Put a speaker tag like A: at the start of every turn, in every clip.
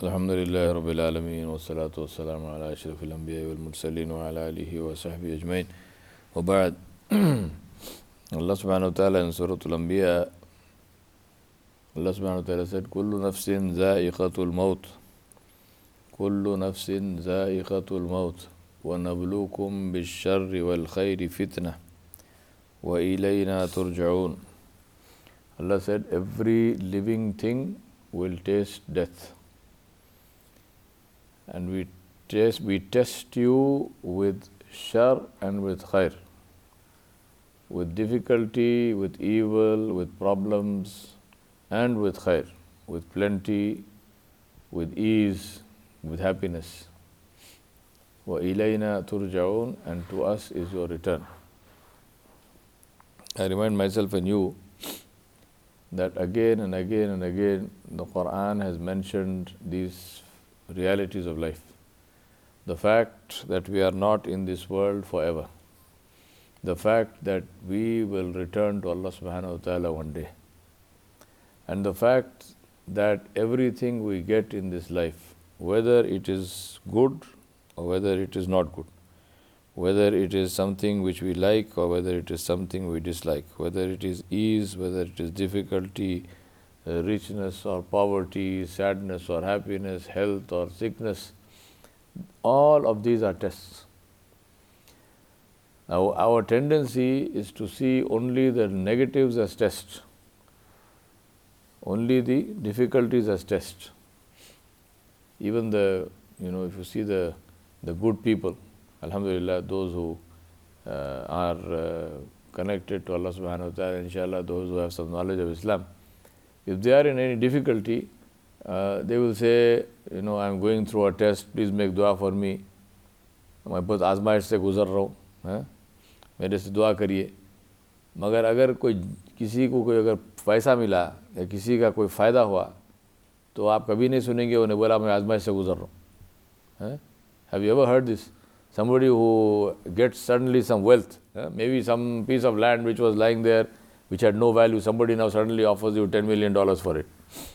A: Alhamdulillah Rabbil Alameen wa salatu wa salamu ala ashrafil anbiya wal mursaleen wa ala alihi wa sahbihi ajmain. Wa ba'd. Allah subhanahu wa ta'ala in Surah Al-Anbiya, Allah subhanahu wa ta'ala said, Kullu nafsin za'iqatul maut. Kullu nafsin za'iqatul maut. Wa nabluukum bish-sharri wal khayri fitnah. Wa ilayna turja'un. Allah said, every living thing will taste death. And we test you with shar and with khair, with difficulty, with evil, with problems, and with khair, with plenty, with ease, with happiness. Wa ilayna turja'un, and to us is your return. I remind myself and you that again and again and again the Quran has mentioned these realities of life. The fact that we are not in this world forever. The fact that we will return to Allah subhanahu wa ta'ala one day. And the fact that everything we get in this life, whether it is good or whether it is not good, whether it is something which we like or whether it is something we dislike, whether it is ease, whether it is difficulty, richness or poverty, sadness or happiness, health or sickness, all of these are tests. Now, our tendency is to see only the negatives as tests, only the difficulties as tests. Even if you see the good people, alhamdulillah, those who are connected to Allah subhanahu wa ta'ala, inshallah, those who have some knowledge of Islam, if they are in any difficulty, they will say, I am going through a test, please make dua for me. मैं बहुत आजमाइश से गुज़र रहा हूँ, मेरे से दुआ करिए. मगर अगर किसी को अगर पैसा मिला या किसी का कोई फ़ायदा हुआ तो आप कभी नहीं सुनेंगे उन्हें बोला मैं आजमाइश से गुज़र रहा हूँ. Have you ever heard this? Somebody who gets suddenly some wealth, maybe some piece of land which was lying there which had no value, somebody now suddenly offers you $10 million for it.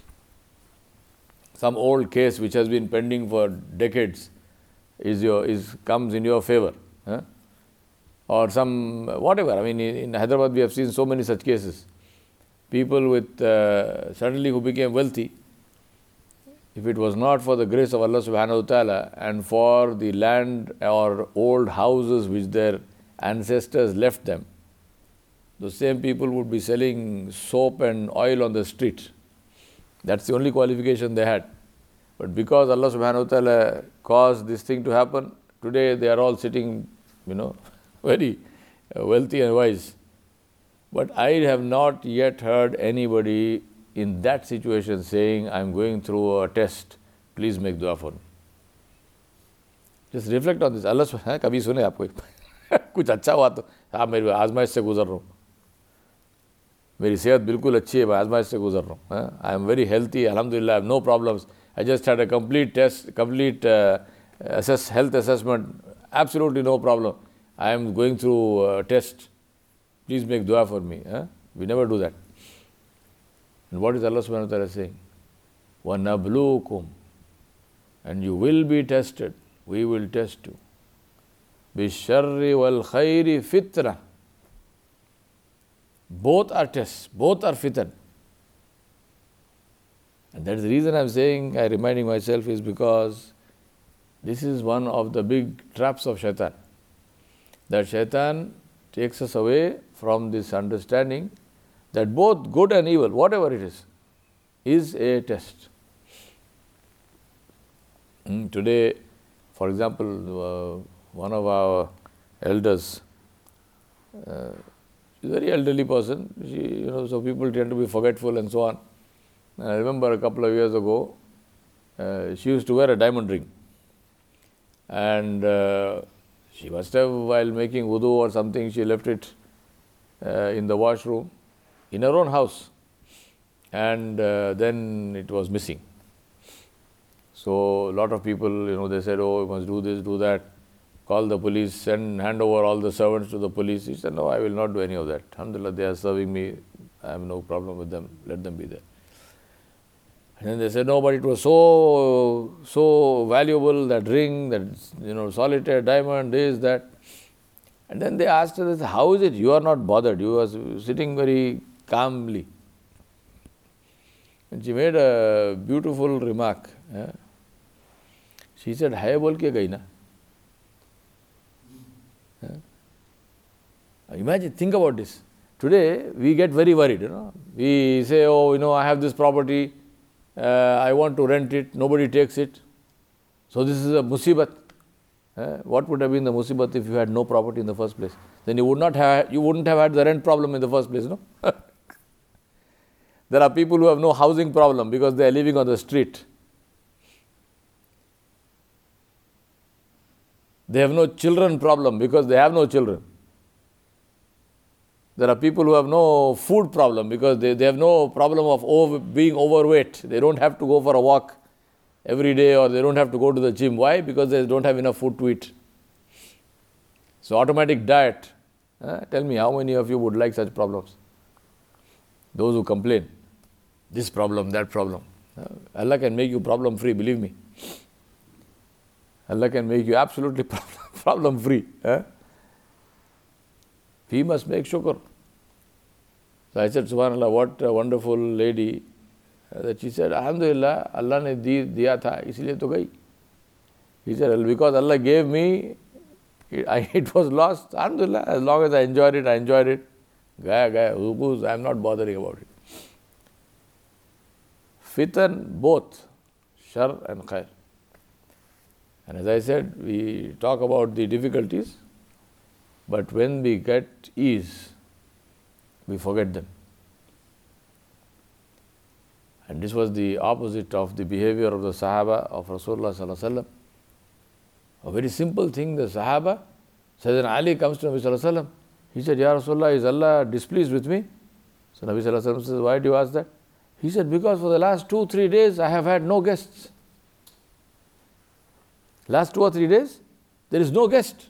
A: Some old case which has been pending for decades comes in your favor. Or some whatever. I mean, in Hyderabad we have seen so many such cases. People with suddenly who became wealthy, if it was not for the grace of Allah subhanahu wa ta'ala and for the land or old houses which their ancestors left them, the same people would be selling soap and oil on the street. That's the only qualification they had. But because Allah subhanahu wa ta'ala caused this thing to happen, today they are all sitting, very wealthy and wise. But I have not yet heard anybody in that situation saying, I am going through a test, please make dua for me. Just reflect on this. Allah subhanahu कभी सुने आपको कुछ अच्छा हुआ तो हाँ मेरी आजमाइश से गुजर रहा हूँ, मेरी सेहत बिल्कुल अच्छी है, मैं आजमाइश से गुजर रहा हूँ, I am very healthy, alhamdulillah, I have no problems, I just had a complete health assessment, absolutely no problem, I am going through a test, please make dua for me. We never do that. And what is Allah subhanahu wa ta'ala saying? وَنَبْلُوكُمْ, and you will be tested, we will test you. بِالشَّرِّ وَالْخَيْرِ فِتْنَةً. Both are tests, both are fitan. And that's the reason I'm saying, I'm reminding myself, is because this is one of the big traps of shaitan. That shaitan takes us away from this understanding that both good and evil, whatever it is a test. Today, for example, one of our elders, she's a very elderly person, so people tend to be forgetful and so on. And I remember a couple of years ago, she used to wear a diamond ring. And she must have, while making wudu or something, she left it in the washroom in her own house. And then it was missing. So a lot of people, they said, oh, you must do this, do that. Call the police, hand over all the servants to the police. He said, no, I will not do any of that. Alhamdulillah, they are serving me. I have no problem with them. Let them be there. I And they said, no, but it was so valuable, that ring, that solitaire diamond, this, that. And then they asked her, how is it you are not bothered? You are sitting very calmly. And she made a beautiful remark. She said, hai bol ke gayi na. Imagine, think about this. Today, we get very worried. We say, I have this property, I want to rent it, nobody takes it. So this is a musibat. What would have been the musibat if you had no property in the first place? Then you wouldn't have had the rent problem in the first place, no? There are people who have no housing problem because they are living on the street. They have no children problem because they have no children. There are people who have no food problem because they have no problem of being overweight. They don't have to go for a walk every day, or they don't have to go to the gym. Why? Because they don't have enough food to eat. So automatic diet. Tell me, how many of you would like such problems? Those who complain. This problem, that problem. Allah can make you problem free, believe me. Allah can make you absolutely problem free. We must make shukr. So I said, Subhanallah, what a wonderful lady. That she said, Alhamdulillah, Allah ne diya tha, isliye to gayi. He said, because Allah gave me, it was lost. Alhamdulillah, as long as I enjoyed it, I enjoyed it. Gaya, I am not bothering about it. Fitan, both, shar and khair. And as I said, we talk about the difficulties, but when we get ease, we forget them. And this was the opposite of the behavior of the Sahaba of Rasulullah Sallallahu Alaihi Wasallam. A very simple thing, the Sahaba, Sayyidina Ali comes to Nabi Sallallahu Alaihi Wasallam. He said, Ya Rasulullah, is Allah displeased with me? So Nabi Sallallahu Alaihi Wasallam says, why do you ask that? He said, because for the last 2-3 days I have had no guests. Last 2 or 3 days, there is no guest.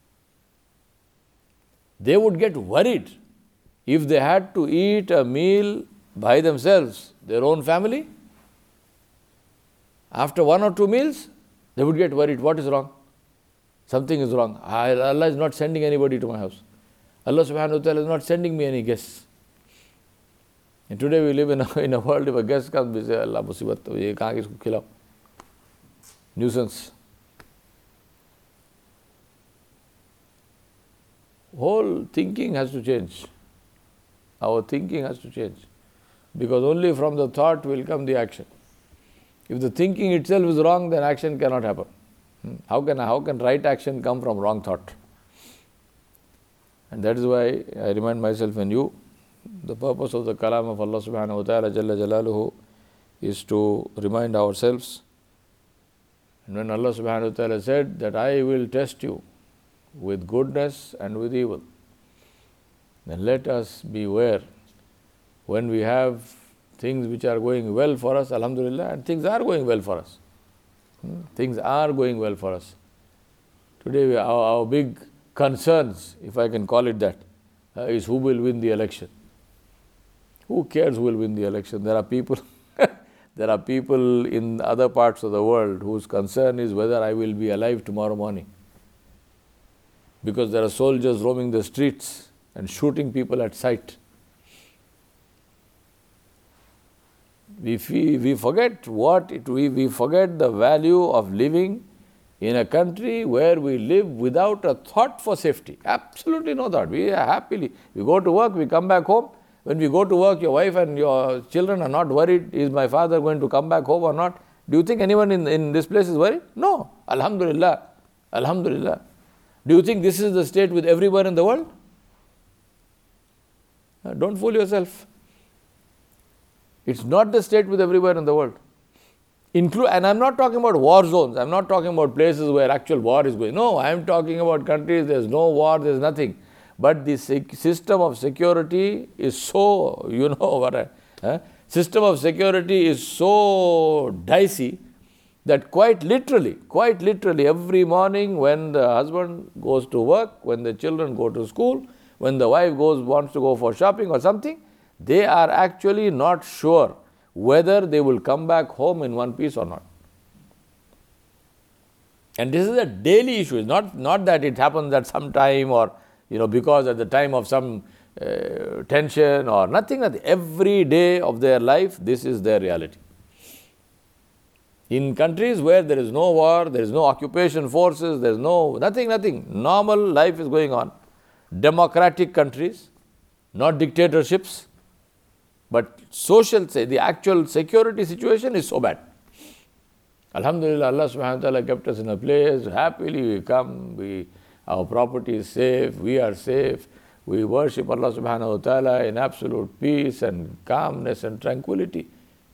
A: They would get worried if they had to eat a meal by themselves, their own family. After 1 or 2 meals, they would get worried. What is wrong? Something is wrong. Allah is not sending anybody to my house. Allah subhanahu wa ta'ala is not sending me any guests. And today we live in a world, if a guest comes, we say, Allah musibat, ye kahan kisko khilao? Nuisance. Whole thinking has to change. Our thinking has to change. Because only from the thought will come the action. If the thinking itself is wrong, then action cannot happen. How can right action come from wrong thought? And that is why I remind myself and you, the purpose of the kalam of Allah subhanahu wa ta'ala Jalla Jalaluhu is to remind ourselves. And when Allah subhanahu wa ta'ala said that I will test you with goodness and with evil, then let us beware when we have things which are going well for us, alhamdulillah, and things are going well for us. Things are going well for us. Today our big concerns, if I can call it that, is who will win the election. Who cares who will win the election? There are people in other parts of the world whose concern is whether I will be alive tomorrow morning. Because there are soldiers roaming the streets and shooting people at sight. We forget we forget the value of living in a country where we live without a thought for safety. Absolutely no thought. We are happily, we go to work, we come back home. When we go to work, your wife and your children are not worried, is my father going to come back home or not? Do you think anyone in this place is worried? No. Alhamdulillah. Alhamdulillah. Do you think this is the state with everywhere in the world? Don't fool yourself. It's not the state with everywhere in the world. And I'm not talking about war zones. I'm not talking about places where actual war is going. No, I'm talking about countries, there's no war, there's nothing. But the system of security is so, system of security is so dicey that quite literally, every morning when the husband goes to work, when the children go to school, when the wife wants to go for shopping or something, they are actually not sure whether they will come back home in one piece or not. And this is a daily issue. It's not that it happens at some time or, because at the time of some tension or nothing. Every day of their life, this is their reality. In countries where there is no war, there is no occupation forces, there is nothing. Normal life is going on. Democratic countries, not dictatorships, but the actual security situation is so bad. Alhamdulillah, Allah subhanahu wa ta'ala kept us in a place, happily we come, our property is safe, we are safe, we worship Allah subhanahu wa ta'ala in absolute peace and calmness and tranquility.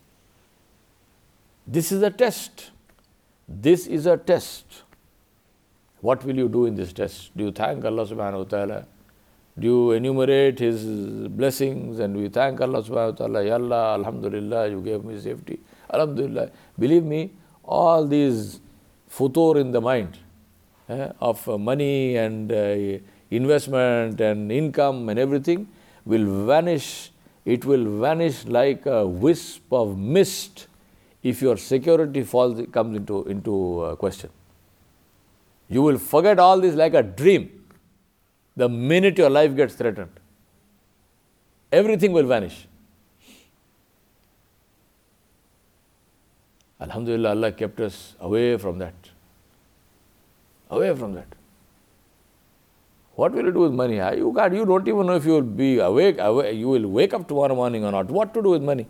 A: This is a test. This is a test. What will you do in this test? Do you thank Allah subhanahu wa ta'ala? Do you enumerate His blessings and we thank Allah subhanahu wa ta'ala? Ya Allah, Alhamdulillah, you gave me safety. Alhamdulillah. Believe me, all these futur in the mind of money and investment and income and everything will vanish. It will vanish like a wisp of mist if your security comes into question. You will forget all this like a dream the minute your life gets threatened. Everything will vanish. Alhamdulillah, Allah kept us away from that. Away from that. What will you do with money? You don't even know if you will be awake. You will wake up tomorrow morning or not. What to do with money?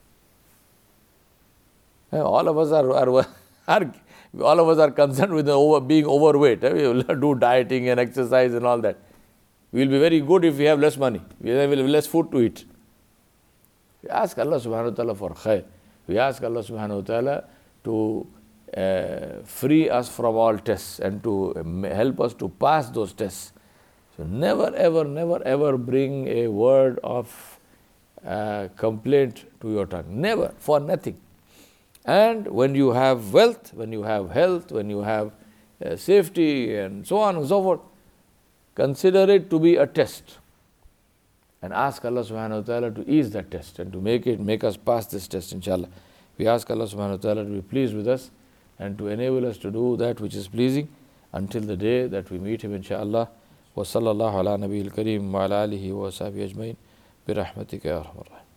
A: All of us are concerned with being overweight. We will do dieting and exercise and all that. We will be very good if we have less money. We will have less food to eat. We ask Allah subhanahu wa ta'ala for khair. We ask Allah subhanahu wa ta'ala to free us from all tests and to help us to pass those tests. So never ever bring a word of complaint to your tongue. Never, for nothing. And when you have wealth, when you have health, when you have safety and so on and so forth, consider it to be a test. And ask Allah subhanahu wa ta'ala to ease that test and to make us pass this test, inshallah. We ask Allah subhanahu wa ta'ala to be pleased with us and to enable us to do that which is pleasing until the day that we meet Him, inshallah. Wa sallallahu ala nabiyil kareem wa ala alihi wa sahbihi ajmain bi rahmatika ya arhamar rahimin.